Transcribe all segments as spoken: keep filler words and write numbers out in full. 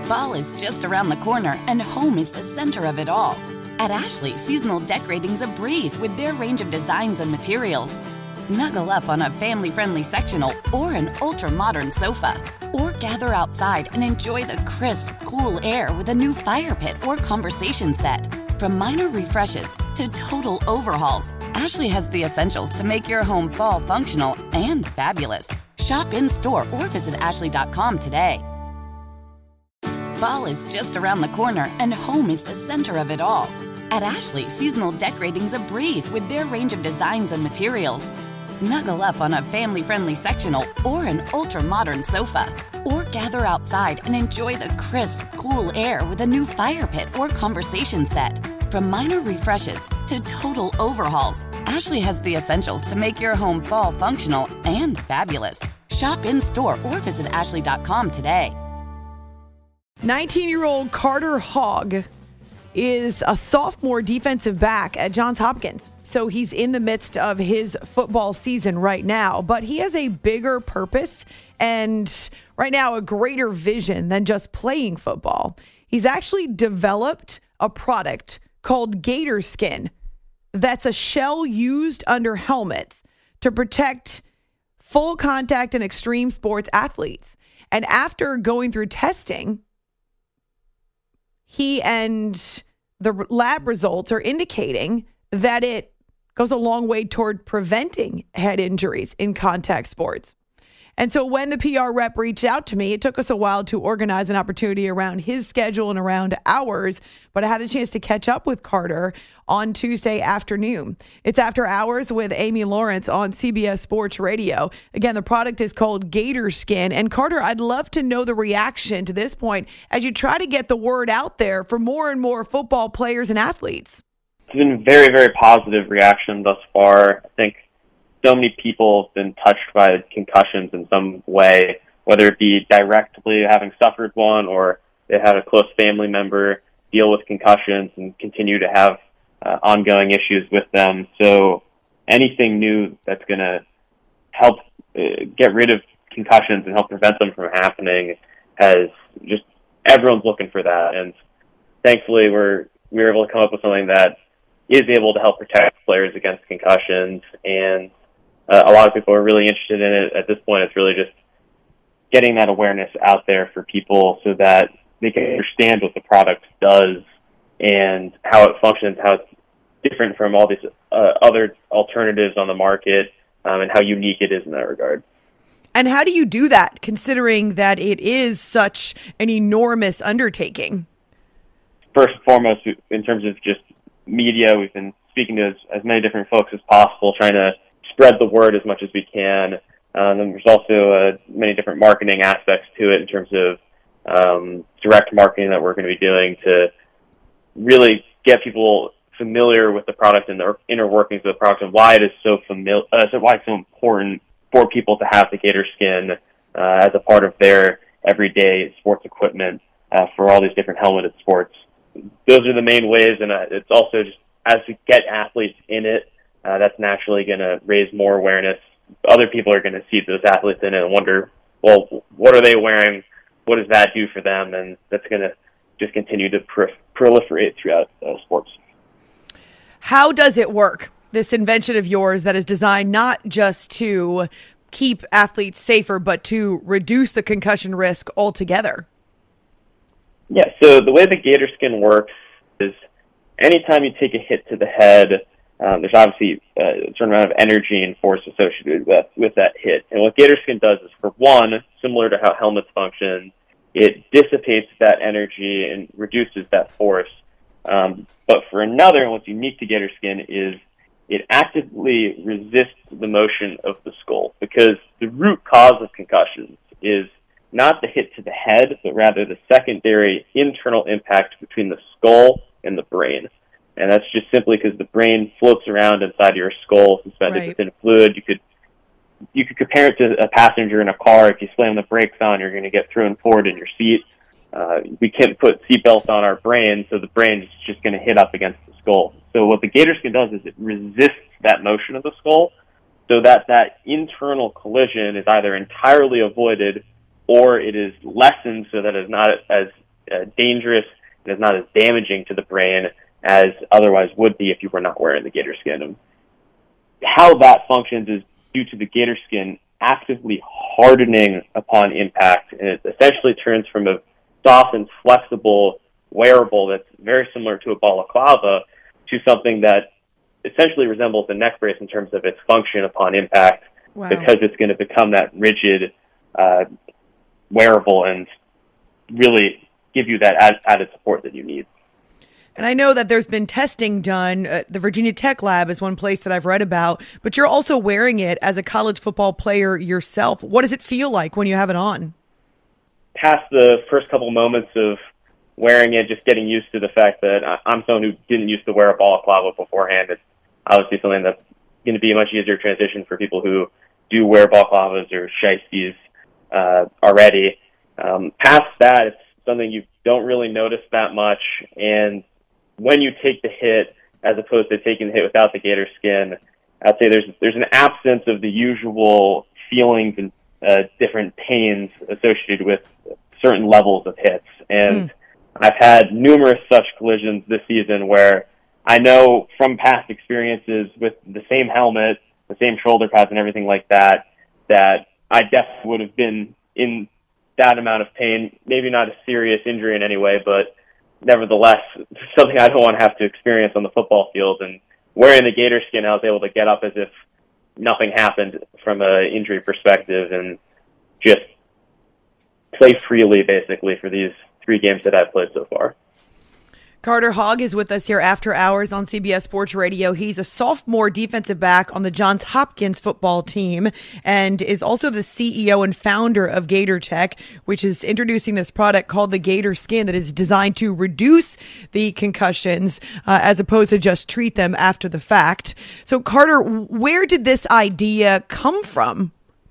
Fall is just around the corner, and home is the center of it all. At Ashley, seasonal decorating's a breeze with their range of designs and materials. Snuggle up on a family-friendly sectional or an ultra-modern sofa. Or gather outside and enjoy the crisp, cool air with a new fire pit or conversation set. From minor refreshes to total overhauls, Ashley has the essentials to make your home fall functional and fabulous. Shop in-store or visit ashley dot com today. Fall is just around the corner, and home is the center of it all. At Ashley, seasonal decorating's a breeze with their range of designs and materials. Snuggle up on a family-friendly sectional or an ultra-modern sofa. Or gather outside and enjoy the crisp, cool air with a new fire pit or conversation set. From minor refreshes to total overhauls, Ashley has the essentials to make your home fall functional and fabulous. Shop in-store or visit ashley dot com today. nineteen-year-old Carter Hogg is a sophomore defensive back at Johns Hopkins. So he's in the midst of his football season right now, but he has a bigger purpose and right now a greater vision than just playing football. He's actually developed a product called Gator Skin that's a shell used under helmets to protect full contact and extreme sports athletes. And after going through testing, he and the lab results are indicating that it goes a long way toward preventing head injuries in contact sports. And so when the P R rep reached out to me, it took us a while to organize an opportunity around his schedule and around ours, but I had a chance to catch up with Carter on Tuesday afternoon. It's After Hours with Amy Lawrence on C B S Sports Radio. Again, the product is called Gator Skin. And Carter, I'd love to know the reaction to this point as you try to get the word out there for more and more football players and athletes. It's been very, very positive reaction thus far. I think so many people have been touched by concussions in some way, whether it be directly having suffered one or they had a close family member deal with concussions and continue to have uh, ongoing issues with them. So anything new that's going to help uh, get rid of concussions and help prevent them from happening has just, everyone's looking for that. And thankfully we're, we were able to come up with something that is able to help protect players against concussions, and uh, a lot of people are really interested in it. At this point, it's really just getting that awareness out there for people so that they can understand what the product does and how it functions, how it's different from all these uh, other alternatives on the market, um, and how unique it is in that regard. And how do you do that, considering that it is such an enormous undertaking? First and foremost, in terms of just media, we've been speaking to as, as many different folks as possible, trying to spread the word as much as we can. Um, and there's also uh, many different marketing aspects to it in terms of um, direct marketing that we're going to be doing to really get people familiar with the product and the inner workings of the product and why it is so familiar, uh, so why it's so important for people to have the Gator Skin uh, as a part of their everyday sports equipment uh, for all these different helmeted sports. Those are the main ways, and uh, it's also just as we get athletes in it, uh, that's naturally going to raise more awareness. Other people are going to see those athletes in it and wonder, well, what are they wearing? What does that do for them? And that's going to just continue to pro- proliferate throughout uh, sports. How does it work, this invention of yours that is designed not just to keep athletes safer, but to reduce the concussion risk altogether? Yeah, so the way the Gator Skin works is anytime you take a hit to the head, um, there's obviously a certain amount of energy and force associated with, with that hit. And what Gator Skin does is, for one, similar to how helmets function, it dissipates that energy and reduces that force. Um, but for another, and what's unique to Gator Skin is it actively resists the motion of the skull, because the root cause of concussions is not the hit to the head, but rather the secondary internal impact between the skull and the brain. And that's just simply because the brain floats around inside your skull, suspended right. within fluid. You could you could compare it to a passenger in a car. If you slam the brakes on, you're going to get thrown forward in your seat. Uh, we can't put seatbelts on our brain, so the brain is just going to hit up against the skull. So what the Gator Skin does is it resists that motion of the skull, so that that internal collision is either entirely avoided or it is lessened so that it's not as uh, dangerous and is not as damaging to the brain as otherwise would be if you were not wearing the gator skin. And how that functions is due to the gator skin actively hardening upon impact, and it essentially turns from a soft and flexible wearable that's very similar to a balaclava to something that essentially resembles a neck brace in terms of its function upon impact. Wow. Because it's going to become that rigid uh, wearable and really give you that ad- added support that you need. And I know that there's been testing done. Uh, the Virginia Tech Lab is one place that I've read about, but you're also wearing it as a college football player yourself. What does it feel like when you have it on? Past the first couple moments of wearing it, just getting used to the fact that I'm someone who didn't used to wear a balaclava beforehand. It's obviously something that's going to be a much easier transition for people who do wear balaclavas or shiesties uh, already. Um, past that, it's something you don't really notice that much. And when you take the hit, as opposed to taking the hit without the gator skin, I'd say there's there's an absence of the usual feelings and uh, different pains associated with certain levels of hits. And mm. I've had numerous such collisions this season where I know from past experiences with the same helmet, the same shoulder pads and everything like that, that I definitely would have been in that amount of pain. Maybe not a serious injury in any way, but nevertheless, something I don't want to have to experience on the football field. And wearing the gator skin, I was able to get up as if nothing happened from an injury perspective and just play freely, basically, for these three games that I've played so far. Carter Hogg is with us here after hours on C B S Sports Radio. He's a sophomore defensive back on the Johns Hopkins football team and is also the C E O and founder of Gator Tech, which is introducing this product called the Gator Skin that is designed to reduce the concussions uh, as opposed to just treat them after the fact. So, Carter, where did this idea come from?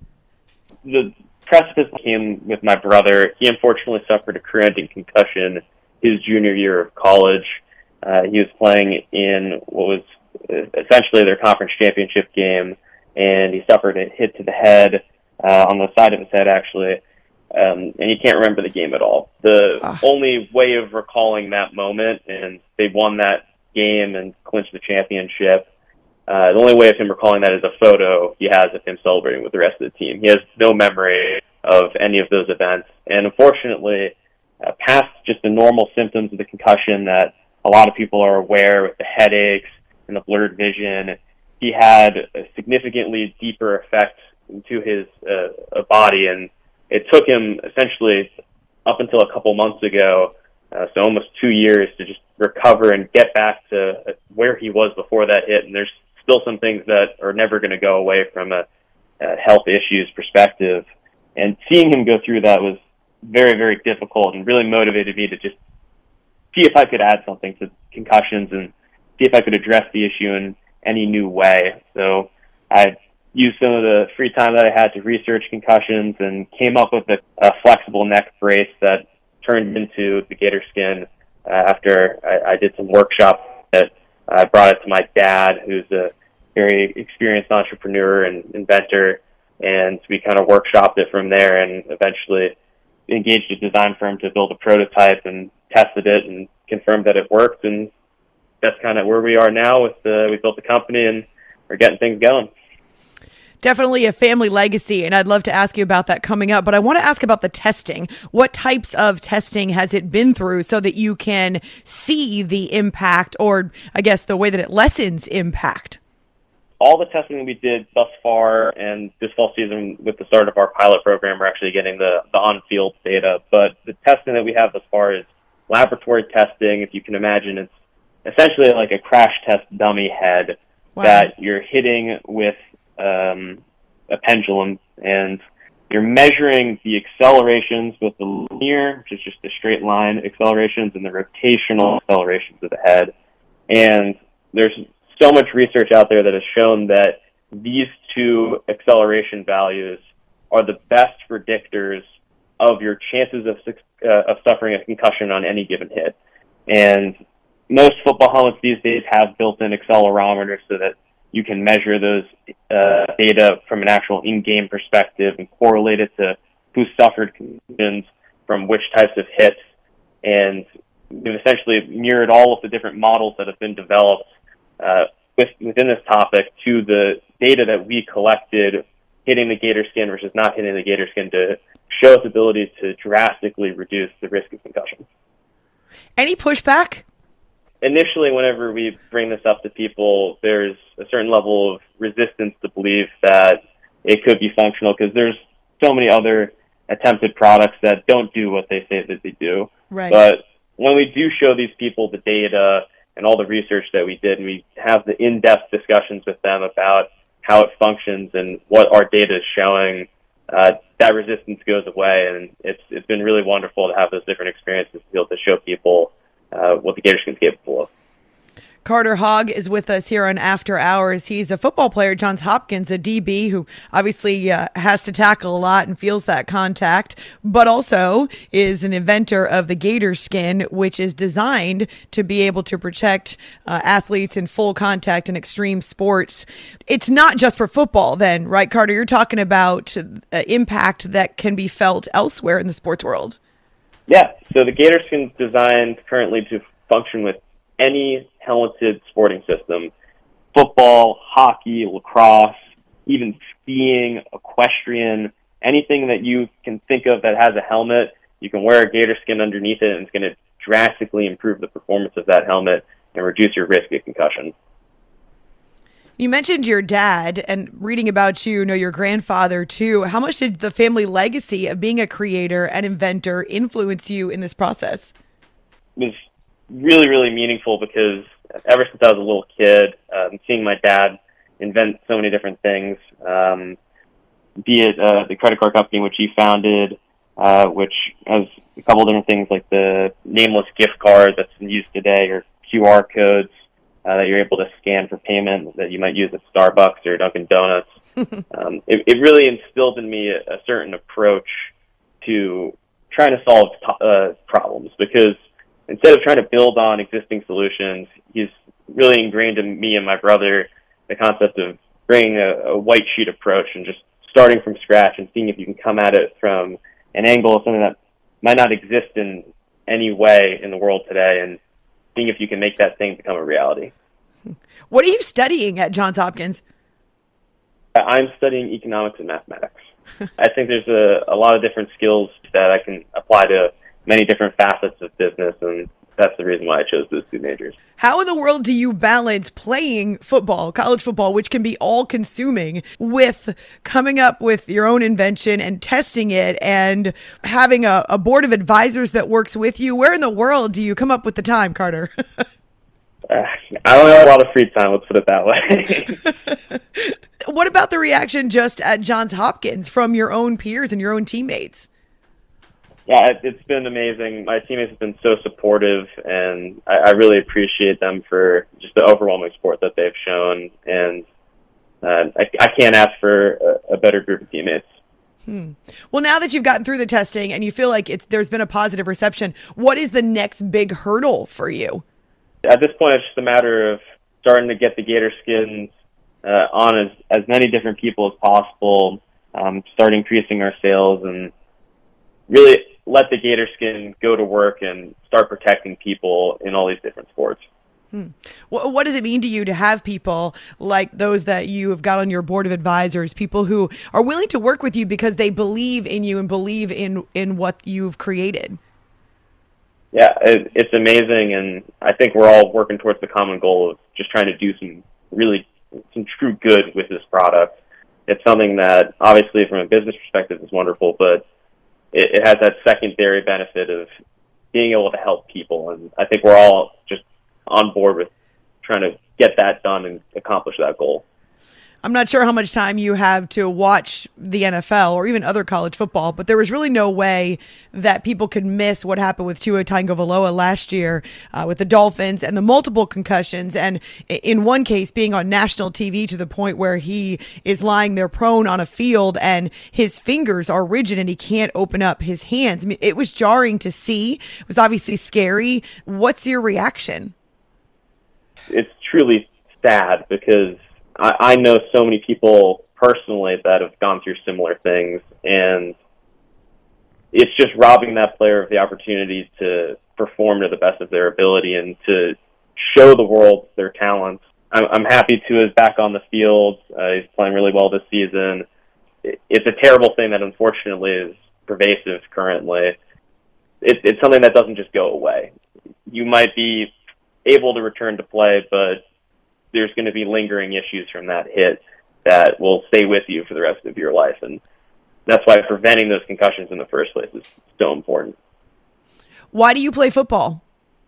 The precipice came with my brother. He unfortunately suffered a career-ending concussion his junior year of college. Uh, he was playing in what was essentially their conference championship game, and he suffered a hit to the head, uh, on the side of his head, actually, um, and he can't remember the game at all. The ah. only way of recalling that moment, and they won that game and clinched the championship, uh, the only way of him recalling that is a photo he has of him celebrating with the rest of the team. He has no memory of any of those events, and unfortunately, Uh, past just the normal symptoms of the concussion that a lot of people are aware with the headaches and the blurred vision, he had a significantly deeper effect to his uh, body, and it took him essentially up until a couple months ago, uh, so almost two years, to just recover and get back to where he was before that hit. And there's still some things that are never going to go away from a, a health issues perspective. And seeing him go through that was very, very difficult and really motivated me to just see if I could add something to concussions and see if I could address the issue in any new way. So I used some of the free time that I had to research concussions and came up with a, a flexible neck brace that turned into the Gator Skin uh, after I, I did some workshop that I brought it to my dad, who's a very experienced entrepreneur and inventor, and we kind of workshopped it from there and eventually engaged a design firm to build a prototype and tested it and confirmed that it worked. And that's kind of where we are now. With the, we built the company and we're getting things going. Definitely a family legacy, and I'd love to ask you about that coming up. But I want to ask about the testing. What types of testing has it been through so that you can see the impact, or I guess the way that it lessens impact? All the testing that we did thus far, and this fall season with the start of our pilot program, we're actually getting the, the on-field data. But the testing that we have thus far is laboratory testing. If you can imagine, it's essentially like a crash test dummy head wow. that you're hitting with um, a pendulum, and you're measuring the accelerations with the linear, which is just the straight line accelerations, and the rotational accelerations of the head. And there's so much research out there that has shown that these two acceleration values are the best predictors of your chances of uh, of suffering a concussion on any given hit. And most football helmets these days have built-in accelerometers so that you can measure those uh, data from an actual in-game perspective and correlate it to who suffered concussions from which types of hits. and we've essentially mirrored all of the different models that have been developed uh, with, within this topic to the data that we collected hitting the gator skin versus not hitting the gator skin to show its ability to drastically reduce the risk of concussion. Any pushback? Initially, whenever we bring this up to people, there's a certain level of resistance to believe that it could be functional because there's so many other attempted products that don't do what they say that they do. Right. But when we do show these people the data and all the research that we did, and we have the in-depth discussions with them about how it functions and what our data is showing, uh, that resistance goes away, and it's it's been really wonderful to have those different experiences to be able to show people uh, what the gator skin is capable of. Carter Hogg is with us here on After Hours. He's a football player at Johns Hopkins, a D B who obviously uh, has to tackle a lot and feels that contact, but also is an inventor of the gator skin, which is designed to be able to protect uh, athletes in full contact and extreme sports. It's not just for football then, right, Carter? You're talking about uh, impact that can be felt elsewhere in the sports world. Yeah, so the gator skin is designed currently to function with any helmeted sporting system: football, hockey, lacrosse, even skiing, equestrian, anything that you can think of that has a helmet, you can wear a gator skin underneath it, and it's going to drastically improve the performance of that helmet and reduce your risk of concussion. You mentioned your dad, and reading about you, know your grandfather too. How much did the family legacy of being a creator and inventor influence you in this process? It was really, really meaningful because ever since I was a little kid, um, seeing my dad invent so many different things, um, be it uh, the credit card company which he founded, uh, which has a couple of different things like the nameless gift card that's in use today, or Q R codes uh, that you're able to scan for payment that you might use at Starbucks or Dunkin' Donuts. um, it, it really instilled in me a, a certain approach to trying to solve to- uh, problems, because instead of trying to build on existing solutions, he's really ingrained in me and my brother the concept of bringing a, a white sheet approach and just starting from scratch and seeing if you can come at it from an angle of something that might not exist in any way in the world today, and seeing if you can make that thing become a reality. What are you studying at Johns Hopkins? I'm studying economics and mathematics. I think there's a, a lot of different skills that I can apply to many different facets of business, and that's the reason why I chose those two majors. How in the world do you balance playing football, college football, which can be all-consuming, with coming up with your own invention and testing it and having a, a board of advisors that works with you? Where in the world do you come up with the time, Carter? uh, I don't have a lot of free time, let's put it that way. What about the reaction just at Johns Hopkins from your own peers and your own teammates? Yeah, it, it's been amazing. My teammates have been so supportive, and I, I really appreciate them for just the overwhelming support that they've shown. And uh, I, I can't ask for a, a better group of teammates. Hmm. Well, now that you've gotten through the testing and you feel like it's there's been a positive reception, what is the next big hurdle for you? At this point, it's just a matter of starting to get the gator skins uh, on as, as many different people as possible, um, start increasing our sales, and really let the gator skin go to work and start protecting people in all these different sports. Hmm. What, what does it mean to you to have people like those that you have got on your board of advisors, people who are willing to work with you because they believe in you and believe in, in what you've created? Yeah, it, it's amazing, and I think we're all working towards the common goal of just trying to do some really, some true good with this product. It's something that, obviously, from a business perspective is wonderful, but it, it has that secondary benefit of being able to help people, and I think we're all just on board with trying to get that done and accomplish that goal. I'm not sure how much time you have to watch the N F L or even other college football, but there was really no way that people could miss what happened with Tua Tagovailoa last year uh, with the Dolphins and the multiple concussions, and in one case being on national T V to the point where he is lying there prone on a field and his fingers are rigid and he can't open up his hands. I mean, it was jarring to see. It was obviously scary. What's your reaction? It's truly sad because I, I know so many people personally that have gone through similar things, and it's just robbing that player of the opportunity to perform to the best of their ability and to show the world their talents. I'm, I'm happy Tua is back on the field. Uh, he's playing really well this season. It, it's a terrible thing that unfortunately is pervasive currently. It, it's something that doesn't just go away. You might be able to return to play, but there's going to be lingering issues from that hit that will stay with you for the rest of your life. And that's why preventing those concussions in the first place is so important. Why do you play football?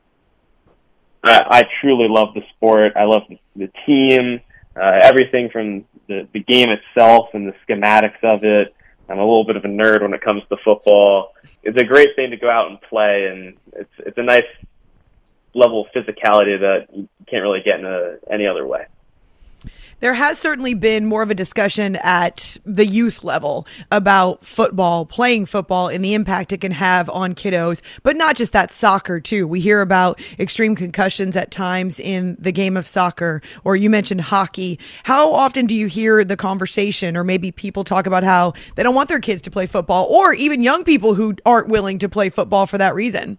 I, I truly love the sport. I love the, the team, uh, everything from the, the game itself and the schematics of it. I'm a little bit of a nerd when it comes to football. It's a great thing to go out and play, and it's it's a nice level of physicality that you can't really get in a, any other way. There has certainly been more of a discussion at the youth level about football, playing football, and the impact it can have on kiddos, but not just that, soccer too. We hear about extreme concussions at times in the game of soccer, or you mentioned hockey. How often do you hear the conversation, or maybe people talk about how they don't want their kids to play football, or even young people who aren't willing to play football for that reason?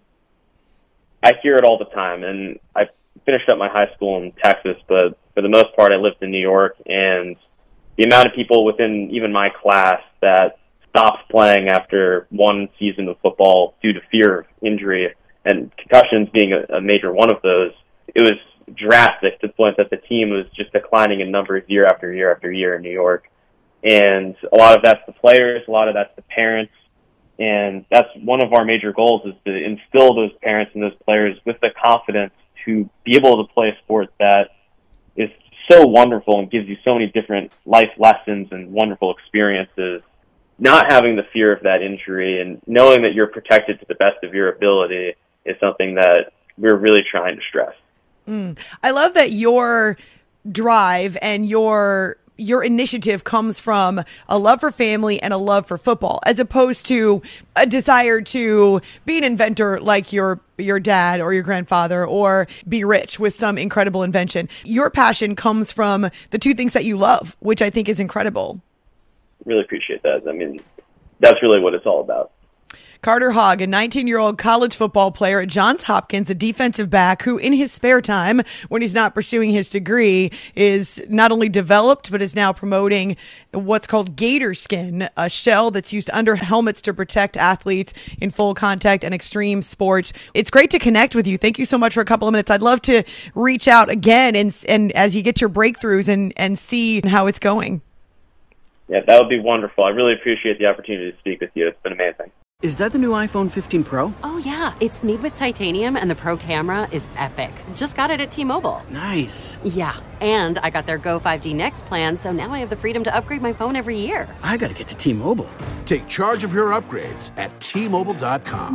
I hear it all the time, and I finished up my high school in Texas, but for the most part, I lived in New York, and the amount of people within even my class that stopped playing after one season of football due to fear of injury, and concussions being a, a major one of those, it was drastic to the point that the team was just declining in numbers year after year after year in New York. And a lot of that's the players, a lot of that's the parents, and that's one of our major goals, is to instill those parents and those players with the confidence to be able to play a sport that is so wonderful and gives you so many different life lessons and wonderful experiences. Not having the fear of that injury and knowing that you're protected to the best of your ability is something that we're really trying to stress. Mm. I love that your drive and your your initiative comes from a love for family and a love for football, as opposed to a desire to be an inventor like your your dad or your grandfather, or be rich with some incredible invention. Your passion comes from the two things that you love, which I think is incredible. Really appreciate that. I mean, that's really what it's all about. Carter Hogg, a nineteen-year-old college football player at Johns Hopkins, a defensive back who in his spare time, when he's not pursuing his degree, is not only developed, but is now promoting what's called gator skin, a shell that's used under helmets to protect athletes in full contact and extreme sports. It's great to connect with you. Thank you so much for a couple of minutes. I'd love to reach out again and and as you get your breakthroughs and, and see how it's going. Yeah, that would be wonderful. I really appreciate the opportunity to speak with you. It's been amazing. Is that the new iPhone fifteen Pro? Oh, yeah. It's made with titanium, and the Pro camera is epic. Just got it at T-Mobile. Nice. Yeah, and I got their Go five G Next plan, so now I have the freedom to upgrade my phone every year. I gotta get to T-Mobile. Take charge of your upgrades at T Mobile dot com.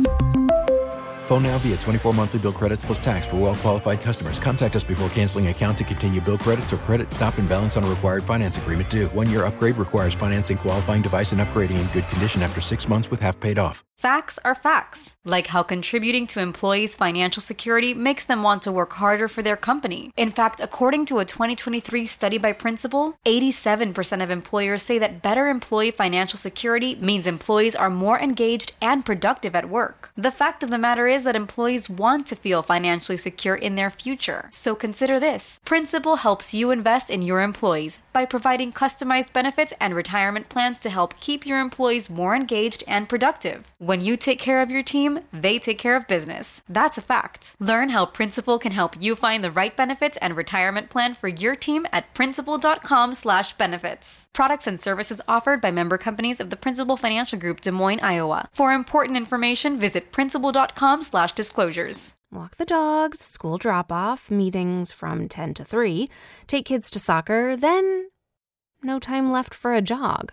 Phone now via twenty-four monthly bill credits plus tax for well-qualified customers. Contact us before canceling account to continue bill credits or credit stop and balance on a required finance agreement due. One-year upgrade requires financing qualifying device and upgrading in good condition after six months with half paid off. Facts are facts, like how contributing to employees' financial security makes them want to work harder for their company. In fact, according to a twenty twenty-three study by Principal, eighty-seven percent of employers say that better employee financial security means employees are more engaged and productive at work. The fact of the matter is that employees want to feel financially secure in their future. So consider this. Principal helps you invest in your employees by providing customized benefits and retirement plans to help keep your employees more engaged and productive. When you take care of your team, they take care of business. That's a fact. Learn how Principal can help you find the right benefits and retirement plan for your team at principal dot com slash benefits. Products and services offered by member companies of the Principal Financial Group, Des Moines, Iowa. For important information, visit principal dot com slash disclosures. Walk the dogs, school drop-off, meetings from ten to three, take kids to soccer, then no time left for a jog.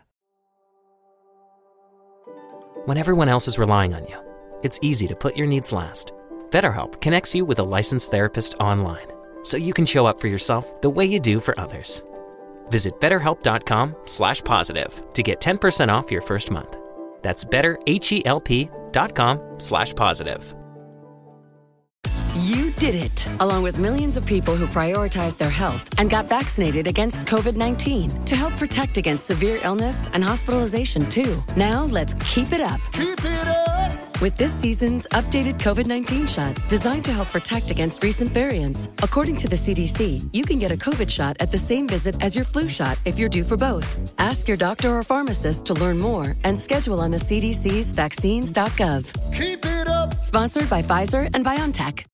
When everyone else is relying on you, it's easy to put your needs last. BetterHelp connects you with a licensed therapist online, so you can show up for yourself the way you do for others. Visit betterhelp.com slash positive to get ten percent off your first month. That's betterhelp.com slash positive. You did it, along with millions of people who prioritized their health and got vaccinated against covid nineteen to help protect against severe illness and hospitalization, too. Now, let's keep it up. Keep it up! With this season's updated covid nineteen shot, designed to help protect against recent variants. According to the C D C, you can get a COVID shot at the same visit as your flu shot if you're due for both. Ask your doctor or pharmacist to learn more and schedule on the C D C's vaccines dot gov. Keep it up! Sponsored by Pfizer and BioNTech.